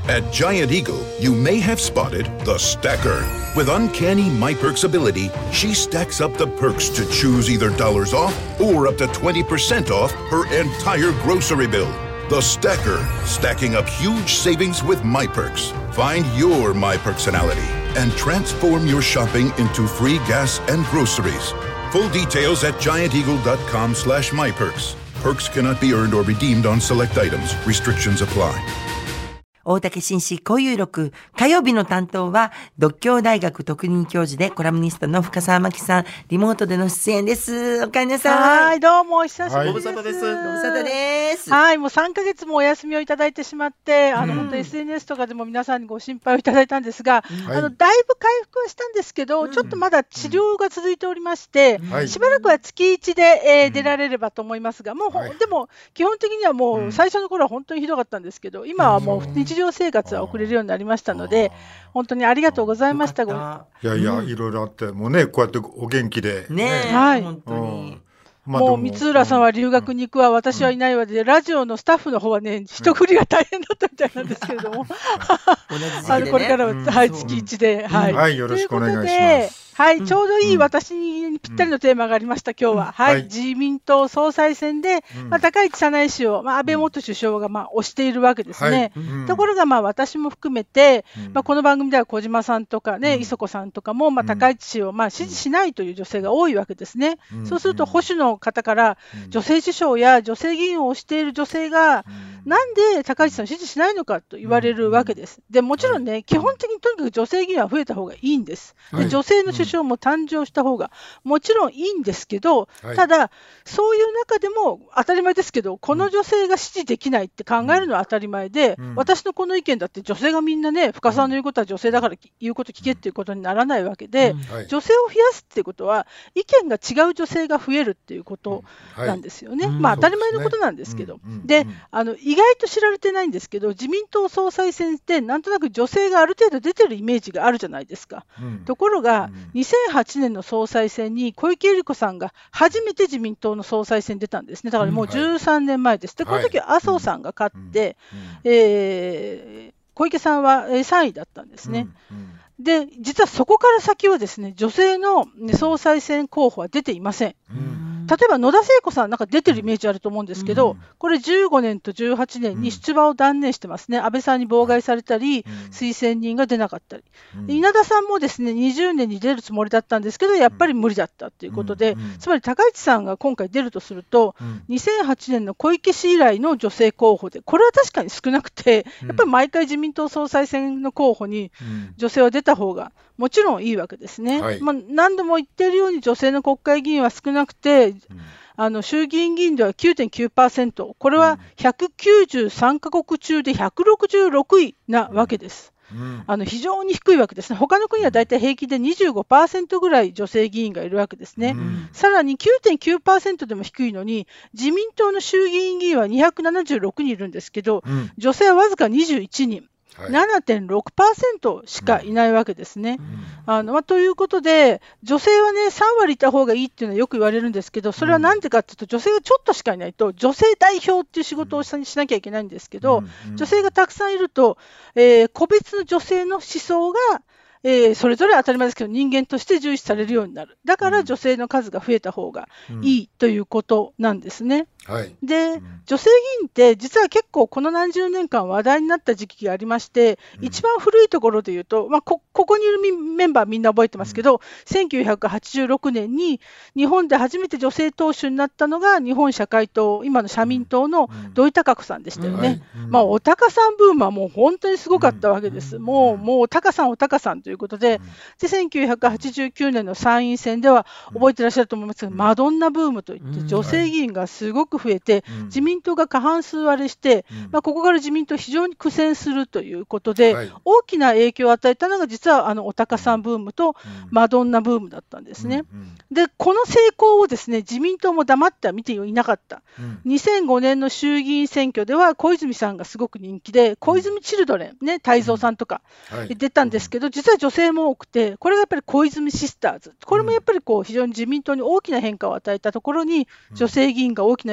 At Giant Eagle, you may have spotted the stacker. With uncanny MyPerks ability, she stacks up the perks to choose either dollars off or up to 20% off her entire grocery bill. The stacker, stacking up huge savings with MyPerks. Find your MyPerksonality and transform your shopping into free gas and groceries. Full details at gianteagle.com/myperks. Perks cannot be earned or redeemed on select items. Restrictions apply. 大竹紳士交友録火曜日の担当は獨協大学特任教授でコラムニストの深澤真紀さん、リモートでの出演です。おかえりなさい。 はい、どうもお久しぶりです。 ご無沙汰です。ご無沙汰です。 はい、もう3ヶ月もお休みをいただいてしまって、本当 SNS とかでも皆さんにご心配をいただいたんですが、だいぶ回復はしたんですけど、ちょっとまだ治療が続いておりまして、しばらくは月1で、出られればと思いますが、もう、でも基本的にはもう最初の頃は本当にひどかったんですけど、今はもう日常生活は送れるようになりましたので、本当にありがとうございました。 いやいや、いろいろあってもうね、こうやってお元気でね、 はい、 本当に。 もう光浦さんは留学に行くわ、私はいないわで、ラジオのスタッフの方はね、一振りが大変だったみたいなんですけれども、これからは、はい、月1で、 はい、よろしくお願いします。 はい、ちょうどいい私にぴったりのテーマがありました、今日は。はい、自民党総裁選で、高市早苗氏を、安倍元首相が推しているわけですね。ところが、私も含めて、この番組では小島さんとかね、磯子さんとかも、高市氏を支持しないという女性が多いわけですね。そうすると、保守の方から、女性首相や女性議員を推している女性が、なんで高市さんを支持しないのかと言われるわけです。でもちろんね、基本的にとにかく女性議員は増えた方がいいんです。で、女性の首相も誕生した方がもちろんいいんですけど、ただそういう中でも当たり前ですけど、この女性が支持できないって考えるのは当たり前で、私のこの意見だって女性がみんなね、深澤の言うことは女性だから言うこと聞けっていうことにならないわけで、女性を増やすっていうことは意見が違う女性が増えるっていうことなんですよね。当たり前のことなんですけど、で、意外と知られてないんですけど、自民党総裁選ってなんとなく女性がある程度出てるイメージがあるじゃないですか。ところが、2008年の総裁選に小池百合子さんが初めて自民党の総裁選に出たんですね。だからもう13年前です。で、この時は麻生さんが勝って、小池さんは3位だったんですね。で、実はそこから先はですね、女性の総裁選候補は出ていません。例えば野田聖子さんなんか出てるイメージあると思うんですけど、これ15年と18年に出馬を断念してますね。安倍さんに妨害されたり、推薦人が出なかったり。稲田さんもですね、20年に出るつもりだったんですけど、やっぱり無理だったということで、つまり高市さんが今回出るとすると、2008年の小池氏以来の女性候補で、これは確かに少なくて、やっぱり毎回自民党総裁選の候補に女性は出た方がもちろんいいわけですね。何度も言っているように女性の国会議員は少なくて、衆議院議員では 9.9%、これは193カ国中で166位なわけです。非常に低いわけですね。他の国はだいたい平均で 25% ぐらい女性議員がいるわけですね。さらに 9.9% でも低いのに、自民党の衆議院議員は276人いるんですけど、女性はわずか21人。7.6% しかいないわけですね。ということで、女性はね、3割いた方がいいっていうのはよく言われるんですけど、それはなんでかっていうと、女性がちょっとしかいないと、女性代表っていう仕事をしなきゃいけないんですけど、女性がたくさんいると、個別の女性の思想が、それぞれ当たり前ですけど人間として重視されるようになる。だから女性の数が増えた方がいいということなんですね。で、女性議員って実は結構この何十年間話題になった時期がありまして、一番古いところで言うと、ここにいるメンバーみんな覚えてますけど、1986年に日本で初めて女性党首になったのが日本社会党、今の社民党の土井孝子さんでしたよね。お孝さんブームはもう本当にすごかったわけです。もうお孝さんということで、1989年の参院選では覚えてらっしゃると思いますが、マドンナブームといって女性議員がすごく増えて、自民党が過半数割れして、ここから自民党非常に苦戦するということで、大きな影響を与えたのが実はお孝さんブームとマドンナブームだったんですね。で、この成功をですね、自民党も黙っては見ていなかった。2005年の衆議院選挙では小泉さんがすごく人気で、小泉チルドレン、ね、太蔵さんとか出たんですけど、実は女性も多くて、これがやっぱり小泉シスターズ、これもやっぱり非常に自民党に大きな変化を与えたところに女性議員が大きな影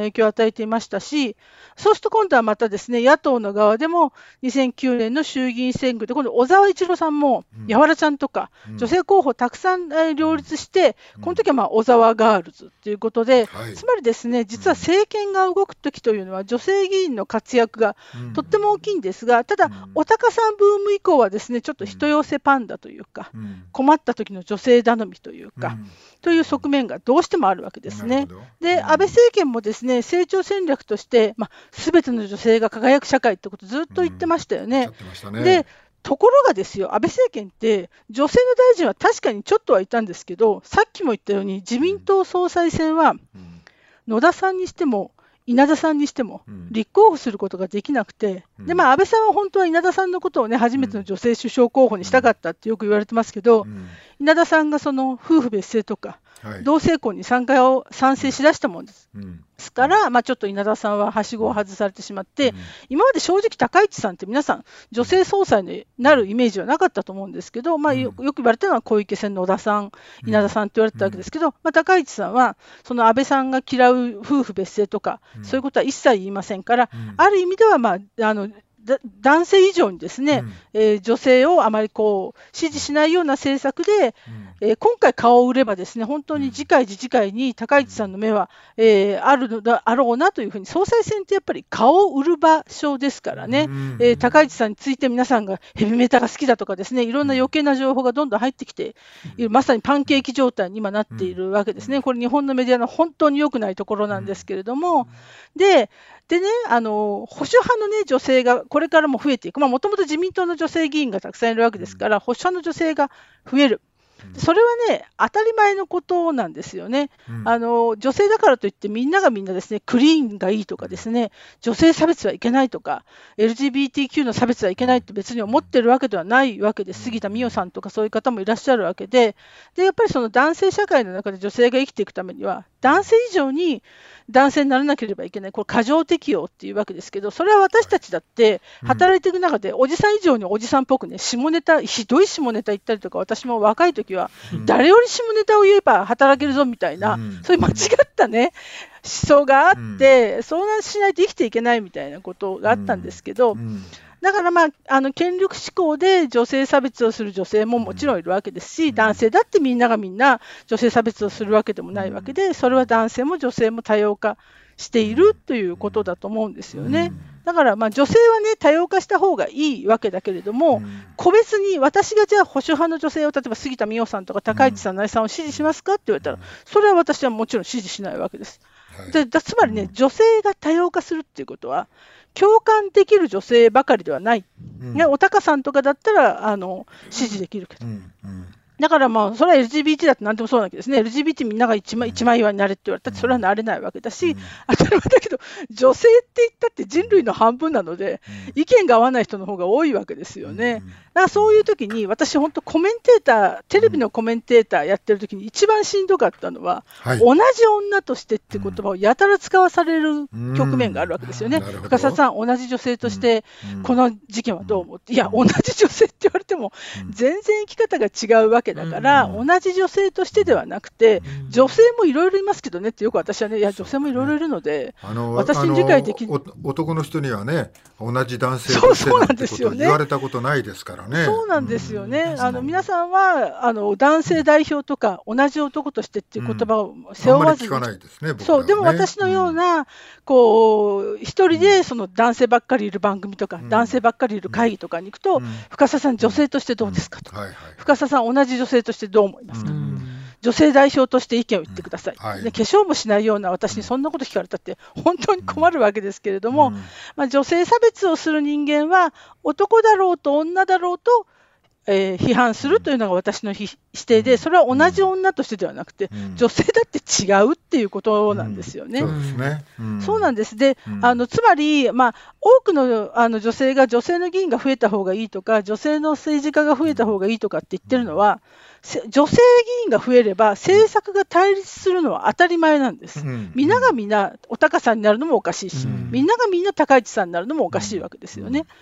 影響を与えていましたし、そうすると今度はまたですね、野党の側でも2009年の衆議院選挙で、今度小沢一郎さんも、やわらちゃんとか、女性候補をたくさん両立して、この時は小沢ガールズということで、つまりですね、実は政権が動く時というのは、女性議員の活躍がとっても大きいんですが、ただ、おたかさんブーム以降はですね、ちょっと人寄せパンダというか、困った時の女性頼みというか、という側面がどうしてもあるわけですね。で、安倍政権もですね、成長戦略として、すべての女性が輝く社会ってことをずっと言ってましたよね。で、ところがですよ、安倍政権って女性の大臣は確かにちょっとはいたんですけど、さっきも言ったように自民党総裁選は野田さんにしても稲田さんにしても立候補することができなくて、で安倍さんは本当は稲田さんのことをね、初めての女性首相候補にしたかったってよく言われてますけど、稲田さんがその夫婦別姓とか同性婚に賛成しだしたもんですから、ちょっと稲田さんははしごを外されてしまって、今まで正直高市さんって皆さん女性総裁になるイメージはなかったと思うんですけど、よく言われたのは小池さん、野田さん、稲田さんって言われてたわけですけど、高市さんはその安倍さんが嫌う夫婦別姓とか、そういうことは一切言いませんから、ある意味では男性以上にですね、女性をあまり支持しないような政策で、今回顔を売ればですね、本当に次回次次回に高市さんの目は、あるのだろうなというふうに、総裁選ってやっぱり顔を売る場所ですからね、高市さんについて皆さんがヘビメタが好きだとかですね、いろんな余計な情報がどんどん入ってきている、まさにパンケーキ状態に今なっているわけですね。これ日本のメディアの本当に良くないところなんですけれども、でね、保守派の、ね、女性がこれからも増えていく、もともと自民党の女性議員がたくさんいるわけですから、保守派の女性が増える、それはね、当たり前のことなんですよね。女性だからといってみんながみんなですね、クリーンがいいとかですね、女性差別はいけないとか、LGBTQ の差別はいけないって別に思ってるわけではないわけです。杉田水脈さんとかそういう方もいらっしゃるわけで、やっぱりその男性社会の中で女性が生きていくためには、男性以上に男性にならなければいけない、これ過剰適応っていうわけですけど、それは私たちだって働いていく中で、おじさん以上におじさんっぽくね、下ネタ、ひどい下ネタ言ったりとか、私も若い時は誰より下ネタを言えば働けるぞみたいな、そういう間違ったね思想があって、そうなんしないと生きていけないみたいなことがあったんですけど、だから権力志向で女性差別をする女性ももちろんいるわけですし、男性だってみんながみんな女性差別をするわけでもないわけで、それは男性も女性も多様化しているということだと思うんですよね。だから女性はね、多様化した方がいいわけだけれども、個別に私がじゃあ保守派の女性を、例えば杉田水脈さんとか高市さん、成井さんを支持しますかって言われたら、それは私はもちろん支持しないわけです。つまりね、女性が多様化するっていうことは、共感できる女性ばかりではない、おたかさんとかだったら支持できるけど、だからそれは LGBT だって何でもそうなわけですね。LGBT みんなが一枚岩になれって言われたってそれはなれないわけだし、当たり前だけど女性って言ったって人類の半分なので、意見が合わない人の方が多いわけですよね。だからそういう時に私本当コメンテーター、テレビのコメンテーターやってる時に一番しんどかったのは、同じ女としてって言葉をやたら使わされる局面があるわけですよね。深澤さん、同じ女性としてこの事件はどう思って、いや同じ女性って言われても全然生き方が違うわけだから、同じ女性としてではなくて、女性もいろいろいますけどねってよく私はね、いや女性もいろいろいるので、私に理解できる。 男の人にはね、同じ男性としてなんてこと言われたことないですからね。 そうなんですよね。皆さんは男性代表とか同じ男としてっていう言葉を背負わずに、 あんまり聞かないですね、僕らはね。 そう、でも私のような一人でその男性ばっかりいる番組とか、男性ばっかりいる会議とかに行くと、深澤さん女性としてどうですかとか、深澤さん同じ女性としてどう思いますか、女性代表として意見を言ってください、化粧もしないような私にそんなこと聞かれたって本当に困るわけですけれども、女性差別をする人間は男だろうと女だろうと、批判するというのが私の指定で、それは同じ女としてではなくて、女性だって違うっていうことなんですよね。 そうですね。 そうなんです。で、つまり、多くの、女性が女性の議員が増えた方がいいとか、女性の政治家が増えた方がいいとかって言ってるのは、女性議員が増えれば政策が対立するのは当たり前なんです。みんながみんなおたかさんになるのもおかしいし、みんながみんな高市さんになるのもおかしいわけですよね。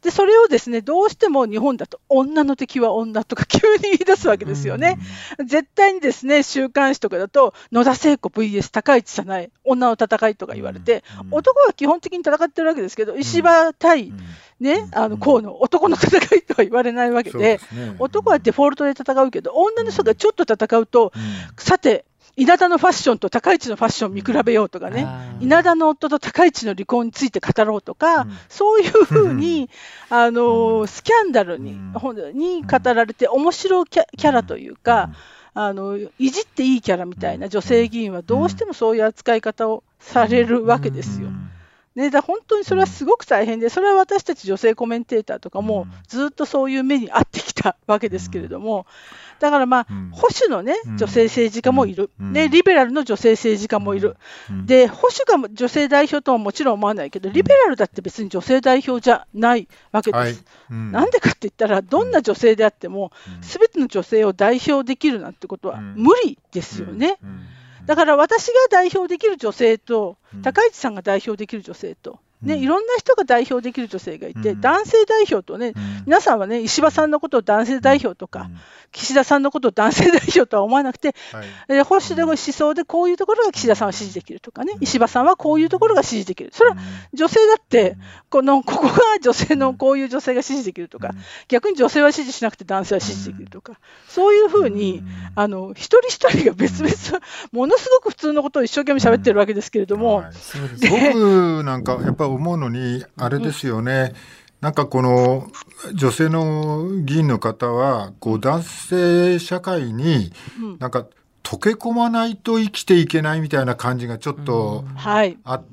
でそれをですね、どうしても日本だと女の敵は女とか急に言い出すわけですよね。絶対にですね、週刊誌とかだと野田聖子 VS 高市早苗女の戦いとか言われて、男は基本的に戦ってるわけですけど、石破対ね、河野男の戦いとは言われないわけで、男はデフォルトで戦うけど、女の人がちょっと戦うと、さて稲田のファッションと高市のファッション見比べようとかね、稲田の夫と高市の離婚について語ろうとか、そういうふうにスキャンダルに語られて面白いキャラというか、いじっていいキャラみたいな女性議員はどうしてもそういう扱い方をされるわけですよ。ね、だ本当にそれはすごく大変で、それは私たち女性コメンテーターとかもずっとそういう目に遭ってきたわけですけれども、だから保守の、ね、女性政治家もいる、ね、リベラルの女性政治家もいる、で保守が女性代表とはもちろん思わないけど、リベラルだって別に女性代表じゃないわけです。なんでかって言ったら、どんな女性であってもすべての女性を代表できるなんてことは無理ですよね。だから私が代表できる女性と、高市さんが代表できる女性と、ね、いろんな人が代表できる女性がいて、男性代表とね、皆さんはね、石破さんのことを男性代表とか、岸田さんのことを男性代表とは思わなくて、保守でも思想でこういうところが岸田さんは支持できるとかね、石破さんはこういうところが支持できる。それは女性だって、ここが女性のこういう女性が支持できるとか、逆に女性は支持しなくて男性は支持できるとか、そういうふうに、一人一人が別々、ものすごく普通のことを一生懸命喋ってるわけですけれども、 僕なんかやっぱり思うのにあれですよね、なんかこの女性の議員の方は男性社会になんか溶け込まないと生きていけないみたいな感じがちょっとあって、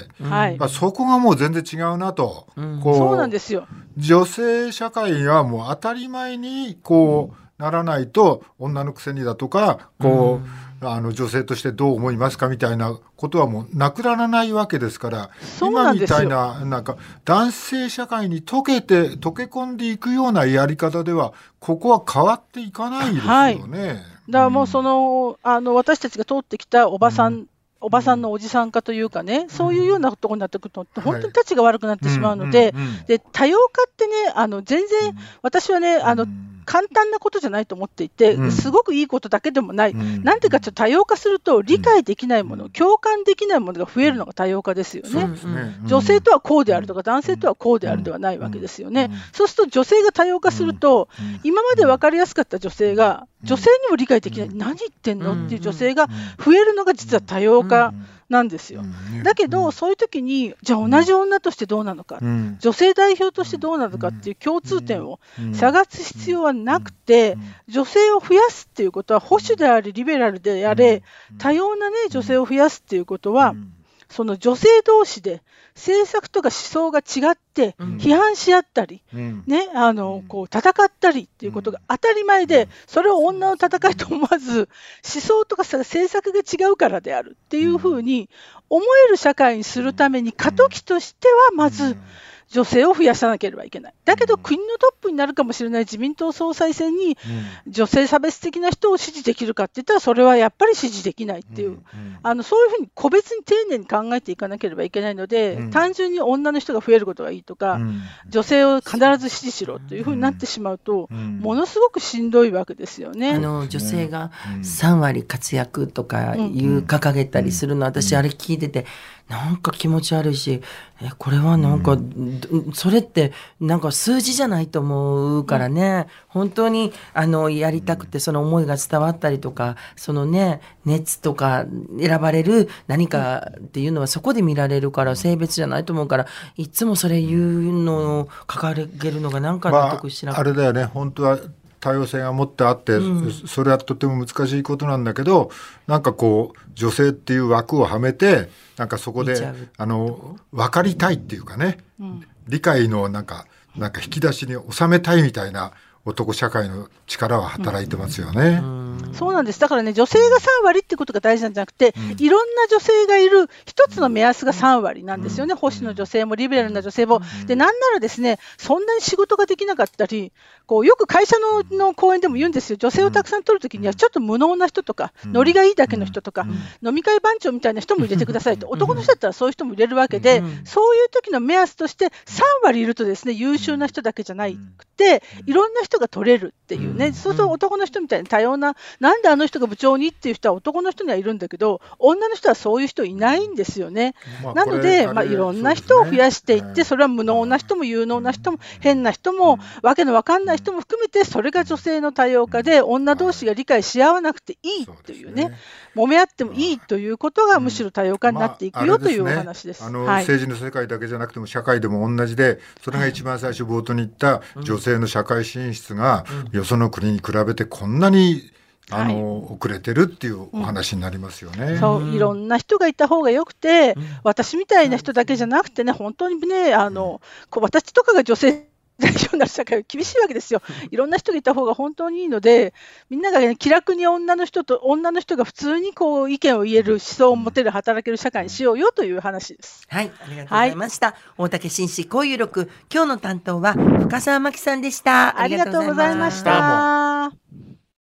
そこがもう全然違うなと、 そうなんですよ。 女性社会はもう当たり前にならないと、女のくせにだとか女性としてどう思いますかみたいなことはもうなくならないわけですから、今みたいななんか男性社会に溶け込んでいくようなやり方ではここは変わっていかないですよね。 だからもう私たちが通ってきたおばさんのおじさん化というかね、そういうようなところになってくると本当に立ちが悪くなってしまうので、多様化ってね、全然私はね簡単なことじゃないと思っていて、すごくいいことだけでもない、なんていうか多様化すると理解できないもの、共感できないものが増えるのが多様化ですよね。女性とはこうであるとか男性とはこうであるではないわけですよね。そうすると女性が多様化すると、今まで分かりやすかった女性が女性にも理解できない、何言ってんのっていう女性が増えるのが実は多様化なんですよ。だけどそういう時にじゃあ同じ女としてどうなのか、女性代表としてどうなのかっていう共通点を探す必要はなくて、女性を増やすっていうことは保守であれリベラルであれ多様な、ね、女性を増やすっていうことは、その女性同士で政策とか思想が違って批判し合ったり、ね、戦ったりっていうことが当たり前で、それを女の戦いと思わず、思想とか政策が違うからであるっていうふうに思える社会にするために、過渡期としてはまず女性を増やさなければいけない。だけど国のトップになるかもしれない自民党総裁選に女性差別的な人を支持できるかって言ったら、それはやっぱり支持できないっていう、そういうふうに個別に丁寧に考えていかなければいけないので、単純に女の人が増えることがいいとか、女性を必ず支持しろというふうになってしまうと、ものすごくしんどいわけですよね。 女性が3割活躍とか掲げたりするの、私あれ聞いててなんか気持ち悪いし、これはなんか、それってなんか数字じゃないと思うからね、本当にやりたくてその思いが伝わったりとか、そのね熱とか選ばれる何かっていうのはそこで見られるから、性別じゃないと思うから、いつもそれ言うのを掲げるのがなんか納得しなくて、 あれだよね、本当は多様性が持ってあって、それはとても難しいことなんだけど、なんか女性っていう枠をはめて、なんかそこで分かりたいっていうかね、理解のなんか引き出しに収めたいみたいな男社会の力は働いてますよね。 そうなんです。だからね、女性が3割ってことが大事なんじゃなくて、いろんな女性がいる一つの目安が3割なんですよね。保守の女性もリベラルな女性も。で、なんならですね、そんなに仕事ができなかったり、よく会社の講演でも言うんですよ。女性をたくさん取るときには、ちょっと無能な人とか、ノリがいいだけの人とか、飲み会番長みたいな人も入れてくださいと。男の人だったらそういう人も入れるわけで、そういう時の目安として3割いるとですね、優秀な人だけじゃなくて、いろんな人が取れるっていうね。そうすると男の人みたいに多様な、なんであの人が部長にっていう人は男の人にはいるんだけど、女の人はそういう人いないんですよね。なので、いろんな人を増やしていって、それは無能な人も有能な人も変な人も、わけのわかんない人も含めて、それが女性の多様化で、女同士が理解し合わなくていいというね、揉め合ってもいいということがむしろ多様化になっていくよというお話です。 政治の世界だけじゃなくても社会でも同じで、それが一番最初冒頭に言った女性の社会進出がよその国に比べてこんなに遅れてるっていうお話になりますよね。 そういろんな人がいた方がよくて、私みたいな人だけじゃなくてね、本当にね、私とかが女性代表になる社会は厳しいわけですよ。いろんな人がいた方が本当にいいので、みんなが、ね、気楽に女の人が普通に意見を言える、思想を持てる、働ける社会にしようよという話です。 はい、ありがとうございました。大竹紳士交友録、今日の担当は深澤真希さんでした。 ありがとうございました。